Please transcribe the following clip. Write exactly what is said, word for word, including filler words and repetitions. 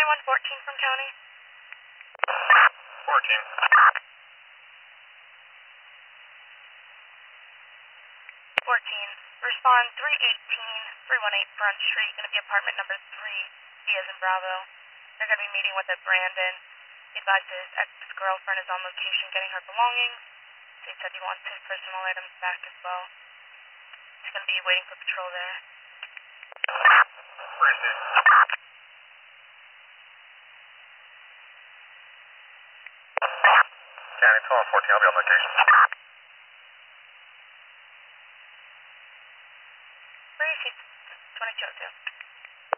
one fourteen from county. fourteen. fourteen. Respond three eighteen, three one eight Front Street, going to be apartment number three, B as in Bravo. They're going to be meeting with a Brandon. He advised his ex-girlfriend is on location getting her belongings. So he said he wants his personal items back as well. He's going to be waiting for patrol there. Where is he? County twelve fourteen, I'll be on location. Where is he? twenty-two oh two.